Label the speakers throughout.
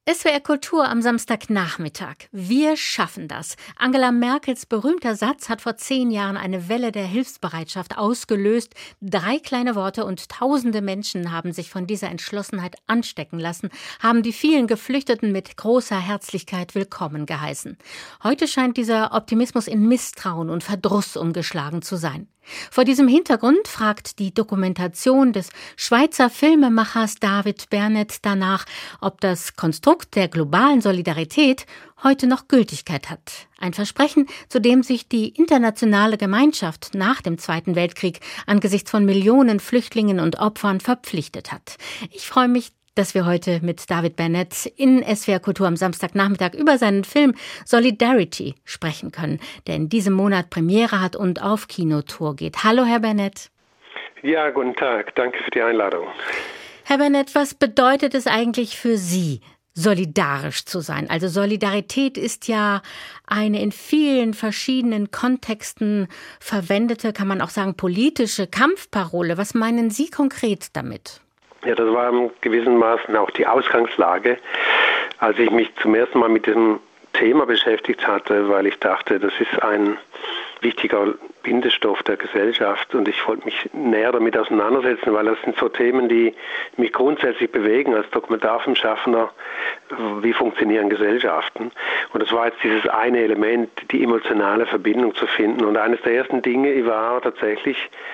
Speaker 1: SWR Kultur am Samstagnachmittag. Wir schaffen das. Angela Merkels berühmter Satz hat vor 10 Jahren eine Welle der Hilfsbereitschaft ausgelöst. 3 kleine Worte und tausende Menschen haben sich von dieser Entschlossenheit anstecken lassen, haben die vielen Geflüchteten mit großer Herzlichkeit willkommen geheißen. Heute scheint dieser Optimismus in Misstrauen und Verdruss umgeschlagen zu sein. Vor diesem Hintergrund fragt die Dokumentation des Schweizer Filmemachers David Bernett danach, ob das Konstrukt der globalen Solidarität heute noch Gültigkeit hat. Ein Versprechen, zu dem sich die internationale Gemeinschaft nach dem Zweiten Weltkrieg angesichts von Millionen Flüchtlingen und Opfern verpflichtet hat. Ich freue mich, dass wir heute mit David Bernett in SWR Kultur am Samstagnachmittag über seinen Film Solidarity sprechen können, der in diesem Monat Premiere hat und auf Kinotour geht. Hallo, Herr Bernett.
Speaker 2: Ja, guten Tag. Danke für die Einladung.
Speaker 1: Herr Bernett, was bedeutet es eigentlich für Sie, solidarisch zu sein? Also Solidarität ist ja eine in vielen verschiedenen Kontexten verwendete, kann man auch sagen, politische Kampfparole. Was meinen Sie konkret damit?
Speaker 2: Ja, das war im gewissen Maßen auch die Ausgangslage, als ich mich zum ersten Mal mit diesem Thema beschäftigt hatte, weil ich dachte, das ist ein wichtiger Bindestoff der Gesellschaft und ich wollte mich näher damit auseinandersetzen, weil das sind so Themen, die mich grundsätzlich bewegen als Dokumentarfilmschaffender. Wie funktionieren Gesellschaften? Und das war jetzt dieses eine Element, die emotionale Verbindung zu finden. Und eines der ersten Dinge war tatsächlich,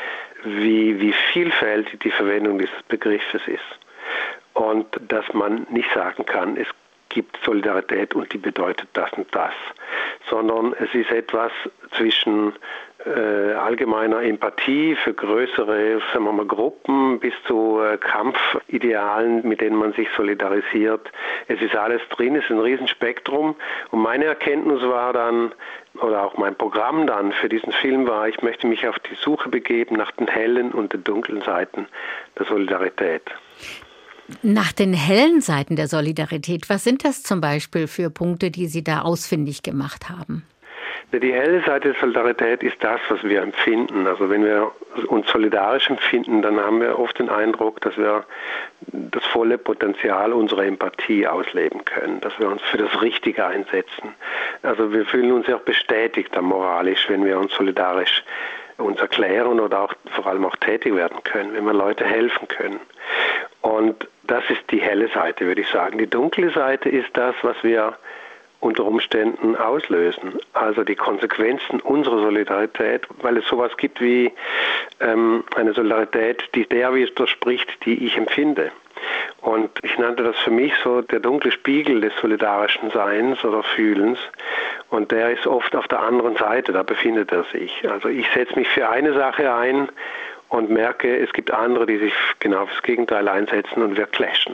Speaker 2: wie vielfältig die Verwendung dieses Begriffes ist. Und dass man nicht sagen kann, es gibt Solidarität und die bedeutet das und das, sondern es ist etwas zwischen allgemeiner Empathie für größere, sagen wir mal, Gruppen bis zu Kampfidealen, mit denen man sich solidarisiert. Es ist alles drin, es ist ein Riesenspektrum. Und meine Erkenntnis war dann, oder auch mein Programm dann für diesen Film war, ich möchte mich auf die Suche begeben nach den hellen und den dunklen Seiten der Solidarität.
Speaker 1: Nach den hellen Seiten der Solidarität, was sind das zum Beispiel für Punkte, die Sie da ausfindig gemacht haben?
Speaker 2: Die helle Seite der Solidarität ist das, was wir empfinden. Also wenn wir uns solidarisch empfinden, dann haben wir oft den Eindruck, dass wir das volle Potenzial unserer Empathie ausleben können, dass wir uns für das Richtige einsetzen. Also wir fühlen uns ja auch bestätigt moralisch, wenn wir uns solidarisch uns erklären oder auch vor allem auch tätig werden können, wenn wir Leute helfen können. Und das ist die helle Seite, würde ich sagen. Die dunkle Seite ist das, was wir unter Umständen auslösen. Also die Konsequenzen unserer Solidarität, weil es sowas gibt wie eine Solidarität, die der widerspricht, die ich empfinde. Und ich nannte das für mich so der dunkle Spiegel des solidarischen Seins oder Fühlens. Und der ist oft auf der anderen Seite, da befindet er sich. Also ich setze mich für eine Sache ein und merke, es gibt andere, die sich genau fürs Gegenteil einsetzen und wir clashen.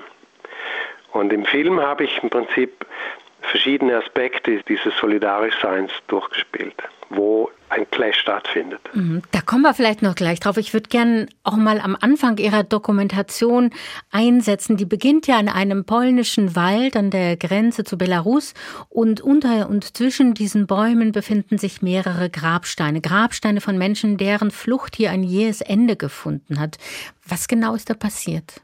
Speaker 2: Und im Film habe ich im Prinzip verschiedene Aspekte dieses Solidarischseins durchgespielt, wo ein Clash stattfindet.
Speaker 1: Da kommen wir vielleicht noch gleich drauf. Ich würde gerne auch mal am Anfang Ihrer Dokumentation einsetzen. Die beginnt ja in einem polnischen Wald an der Grenze zu Belarus und unter und zwischen diesen Bäumen befinden sich mehrere Grabsteine. Grabsteine von Menschen, deren Flucht hier ein jähes Ende gefunden hat. Was genau ist da passiert?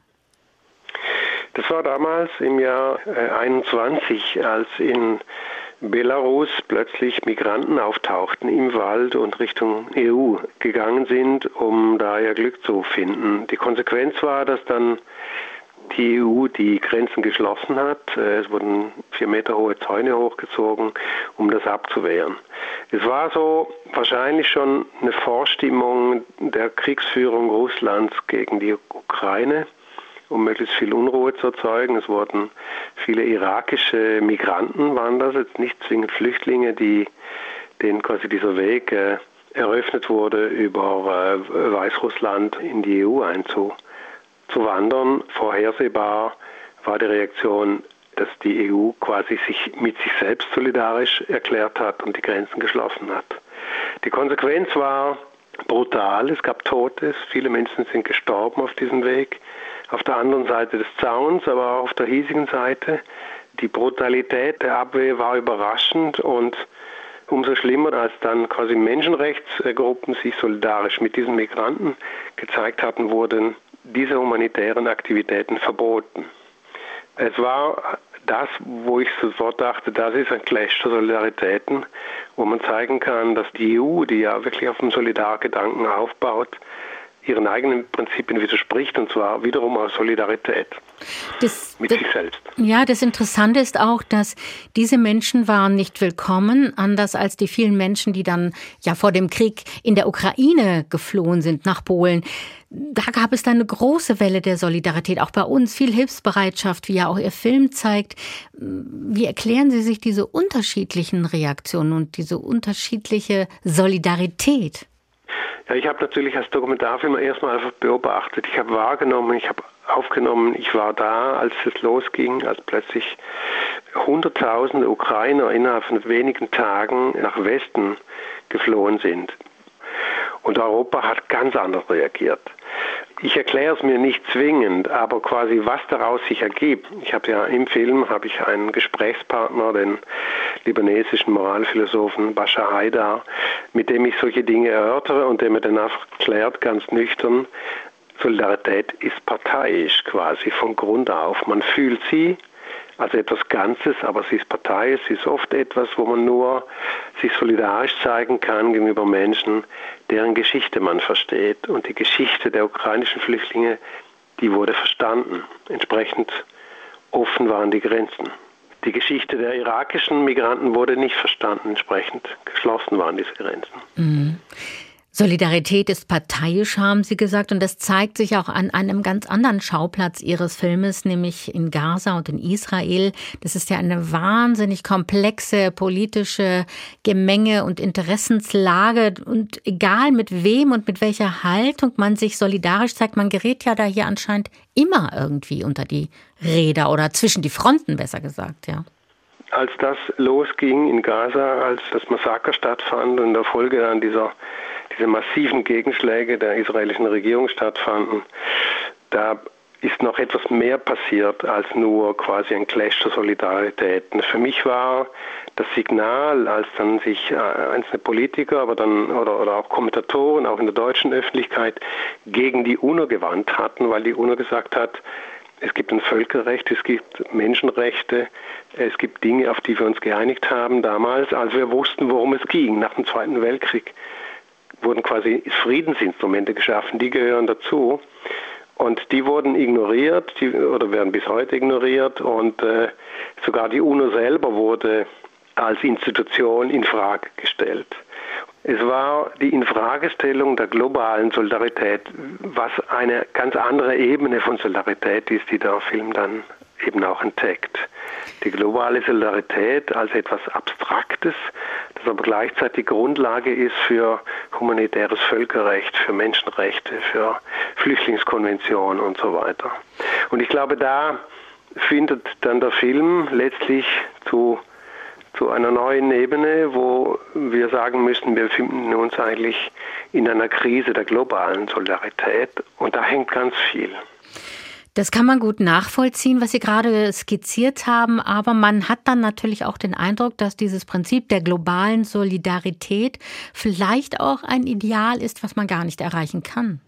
Speaker 2: Das war damals im Jahr 21, als in Belarus plötzlich Migranten auftauchten im Wald und Richtung EU gegangen sind, um da ihr Glück zu finden. Die Konsequenz war, dass dann die EU die Grenzen geschlossen hat. Es wurden 4 Meter hohe Zäune hochgezogen, um das abzuwehren. Es war so wahrscheinlich schon eine Vorstimmung der Kriegsführung Russlands gegen die Ukraine, um möglichst viel Unruhe zu erzeugen. Es wurden viele irakische Migranten, waren das jetzt nicht zwingend Flüchtlinge, denen quasi dieser Weg eröffnet wurde, über Weißrussland in die EU einzuwandern. Vorhersehbar war die Reaktion, dass die EU quasi sich mit sich selbst solidarisch erklärt hat und die Grenzen geschlossen hat. Die Konsequenz war brutal. Es gab Tote, viele Menschen sind gestorben auf diesem Weg. Auf der anderen Seite des Zauns, aber auch auf der hiesigen Seite. Die Brutalität der Abwehr war überraschend und umso schlimmer, als dann quasi Menschenrechtsgruppen sich solidarisch mit diesen Migranten gezeigt hatten, wurden diese humanitären Aktivitäten verboten. Es war das, wo ich sofort dachte, das ist ein Clash der Solidaritäten, wo man zeigen kann, dass die EU, die ja wirklich auf dem Solidargedanken aufbaut, ihren eigenen Prinzipien widerspricht, und zwar wiederum aus Solidarität mit sich selbst.
Speaker 1: Ja, das Interessante ist auch, dass diese Menschen waren nicht willkommen, anders als die vielen Menschen, die dann ja vor dem Krieg in der Ukraine geflohen sind nach Polen. Da gab es dann eine große Welle der Solidarität, auch bei uns, viel Hilfsbereitschaft, wie ja auch Ihr Film zeigt. Wie erklären Sie sich diese unterschiedlichen Reaktionen und diese unterschiedliche Solidarität?
Speaker 2: Ja, ich habe natürlich als Dokumentarfilmer erstmal einfach beobachtet. Ich habe wahrgenommen, ich habe aufgenommen, ich war da, als es losging, als plötzlich Hunderttausende Ukrainer innerhalb von wenigen Tagen nach Westen geflohen sind. Und Europa hat ganz anders reagiert. Ich erkläre es mir nicht zwingend, aber quasi was daraus sich ergibt. Ich habe ja im Film einen Gesprächspartner, den libanesischen Moralphilosophen Bashar Haidar, mit dem ich solche Dinge erörtere und der mir danach erklärt, ganz nüchtern, Solidarität ist parteiisch quasi von Grund auf. Man fühlt sie als etwas Ganzes, aber sie ist parteiisch, sie ist oft etwas, wo man nur sich solidarisch zeigen kann gegenüber Menschen, deren Geschichte man versteht. Und die Geschichte der ukrainischen Flüchtlinge, die wurde verstanden. Entsprechend offen waren die Grenzen. Die Geschichte der irakischen Migranten wurde nicht verstanden. Entsprechend geschlossen waren diese Grenzen.
Speaker 1: Mhm. Solidarität ist parteiisch, haben Sie gesagt, und das zeigt sich auch an einem ganz anderen Schauplatz Ihres Filmes, nämlich in Gaza und in Israel. Das ist ja eine wahnsinnig komplexe politische Gemenge und Interessenslage, und egal mit wem und mit welcher Haltung man sich solidarisch zeigt, man gerät ja da hier anscheinend immer irgendwie unter die Räder oder zwischen die Fronten, besser gesagt, ja.
Speaker 2: Als das losging in Gaza, als das Massaker stattfand und in der Folge dann diese massiven Gegenschläge der israelischen Regierung stattfanden, da ist noch etwas mehr passiert als nur quasi ein Clash der Solidaritäten. Für mich war das Signal, als dann sich einzelne Politiker, aber dann oder auch Kommentatoren, auch in der deutschen Öffentlichkeit, gegen die UNO gewandt hatten, weil die UNO gesagt hat, es gibt ein Völkerrecht, es gibt Menschenrechte, es gibt Dinge, auf die wir uns geeinigt haben damals, als wir wussten, worum es ging. Nach dem Zweiten Weltkrieg wurden quasi Friedensinstrumente geschaffen, die gehören dazu. Und die wurden ignoriert, oder werden bis heute ignoriert. Und sogar die UNO selber wurde als Institution in Frage gestellt. Es war die Infragestellung der globalen Solidarität, was eine ganz andere Ebene von Solidarität ist, die der Film dann eben auch entdeckt. Die globale Solidarität als etwas Abstraktes, das aber gleichzeitig Grundlage ist für humanitäres Völkerrecht, für Menschenrechte, für Flüchtlingskonventionen und so weiter. Und ich glaube, da findet dann der Film letztlich zu einer neuen Ebene, wo wir sagen müssen, wir befinden uns eigentlich in einer Krise der globalen Solidarität, und da hängt ganz viel.
Speaker 1: Das kann man gut nachvollziehen, was Sie gerade skizziert haben, aber man hat dann natürlich auch den Eindruck, dass dieses Prinzip der globalen Solidarität vielleicht auch ein Ideal ist, was man gar nicht erreichen kann.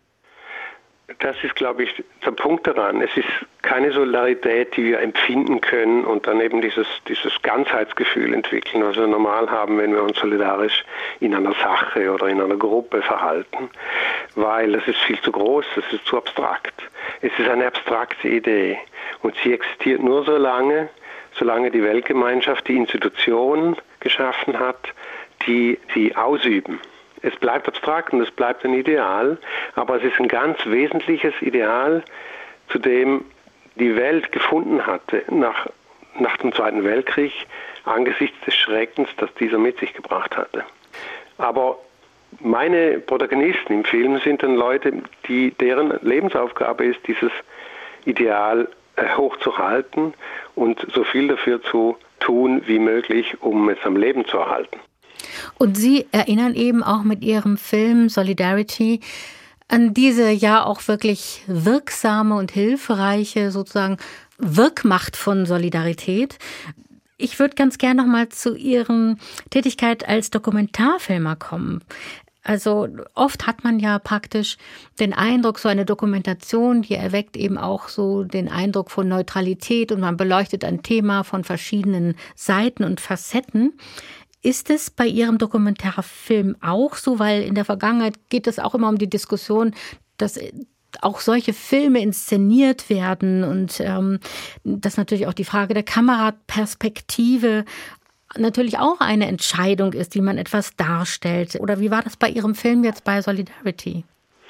Speaker 2: Das ist, glaube ich, der Punkt daran. Es ist keine Solidarität, die wir empfinden können und dann eben dieses Ganzheitsgefühl entwickeln, was wir normal haben, wenn wir uns solidarisch in einer Sache oder in einer Gruppe verhalten, weil das ist viel zu groß, das ist zu abstrakt. Es ist eine abstrakte Idee und sie existiert nur solange die Weltgemeinschaft die Institutionen geschaffen hat, die sie ausüben. Es bleibt abstrakt und es bleibt ein Ideal, aber es ist ein ganz wesentliches Ideal, zu dem die Welt gefunden hatte nach dem Zweiten Weltkrieg, angesichts des Schreckens, das dieser mit sich gebracht hatte. Aber meine Protagonisten im Film sind dann Leute, deren Lebensaufgabe ist, dieses Ideal hochzuhalten und so viel dafür zu tun wie möglich, um es am Leben zu erhalten.
Speaker 1: Und Sie erinnern eben auch mit Ihrem Film Solidarity an diese ja auch wirklich wirksame und hilfreiche sozusagen Wirkmacht von Solidarität. Ich würde ganz gerne noch mal zu Ihrer Tätigkeit als Dokumentarfilmer kommen. Also oft hat man ja praktisch den Eindruck, so eine Dokumentation, die erweckt eben auch so den Eindruck von Neutralität und man beleuchtet ein Thema von verschiedenen Seiten und Facetten. Ist es bei Ihrem Dokumentarfilm auch so? Weil in der Vergangenheit geht es auch immer um die Diskussion, dass auch solche Filme inszeniert werden und dass natürlich auch die Frage der Kameraperspektive natürlich auch eine Entscheidung ist, wie man etwas darstellt. Oder wie war das bei Ihrem Film jetzt bei Solidarity?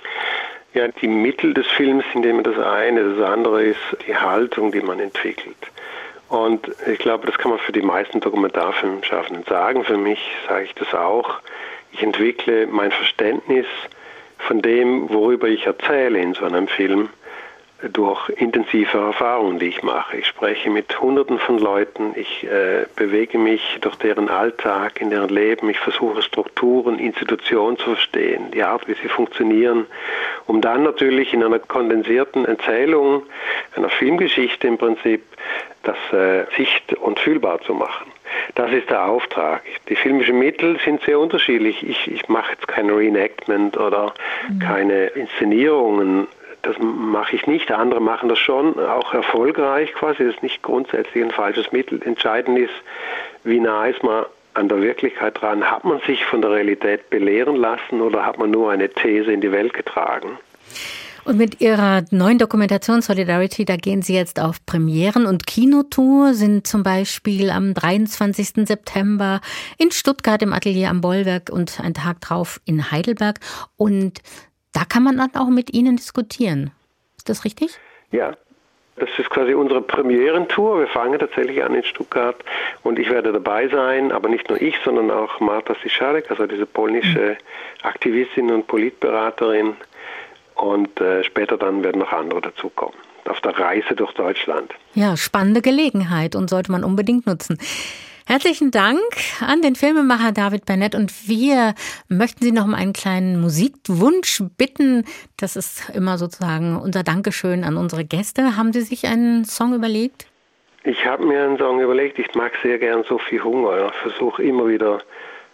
Speaker 2: Ja, die Mittel des Films sind immer das eine. Das andere ist die Haltung, die man entwickelt. Und ich glaube, das kann man für die meisten Dokumentarfilmschaffenden sagen. Für mich sage ich das auch. Ich entwickle mein Verständnis von dem, worüber ich erzähle in so einem Film, durch intensive Erfahrungen, die ich mache. Ich spreche mit Hunderten von Leuten, ich bewege mich durch deren Alltag, in deren Leben, ich versuche Strukturen, Institutionen zu verstehen, die Art, wie sie funktionieren, um dann natürlich in einer kondensierten Erzählung, einer Filmgeschichte im Prinzip, das sicht- und fühlbar zu machen. Das ist der Auftrag. Die filmischen Mittel sind sehr unterschiedlich. Ich mache jetzt kein Reenactment oder keine Inszenierungen. Das mache ich nicht. Andere machen das schon, auch erfolgreich quasi. Das ist nicht grundsätzlich ein falsches Mittel. Entscheidend ist, wie nah ist man an der Wirklichkeit dran. Hat man sich von der Realität belehren lassen oder hat man nur eine These in die Welt getragen?
Speaker 1: Und mit Ihrer neuen Dokumentation Solidarity, da gehen Sie jetzt auf Premieren und Kinotour, sind zum Beispiel am 23. September in Stuttgart im Atelier am Bollwerk und einen Tag drauf in Heidelberg. Und da kann man dann auch mit Ihnen diskutieren. Ist das richtig?
Speaker 2: Ja, das ist quasi unsere Premierentour. Wir fangen tatsächlich an in Stuttgart und ich werde dabei sein, aber nicht nur ich, sondern auch Marta Siszarek, also diese polnische Aktivistin und Politberaterin. Und später dann werden noch andere dazukommen, auf der Reise durch Deutschland.
Speaker 1: Ja, spannende Gelegenheit und sollte man unbedingt nutzen. Herzlichen Dank an den Filmemacher David Burnett und wir möchten Sie noch um einen kleinen Musikwunsch bitten. Das ist immer sozusagen unser Dankeschön an unsere Gäste. Haben Sie sich einen Song überlegt?
Speaker 2: Ich habe mir einen Song überlegt. Ich mag sehr gern Sophie Hunger. Ich versuche immer wieder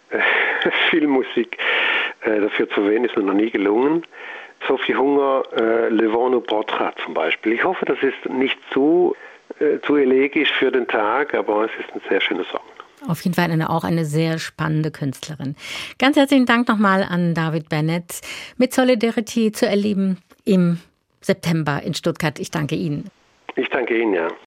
Speaker 2: Filmmusik dafür zu wählen. Ist mir noch nie gelungen. Sophie Hunger, Le Vent nous portera zum Beispiel. Ich hoffe, das ist nicht zu elegisch für den Tag, aber es ist ein sehr schöner Song.
Speaker 1: Auf jeden Fall auch eine sehr spannende Künstlerin. Ganz herzlichen Dank nochmal an David Burnett mit Solidarity zu erleben im September in Stuttgart. Ich danke Ihnen.
Speaker 2: Ich danke Ihnen, ja.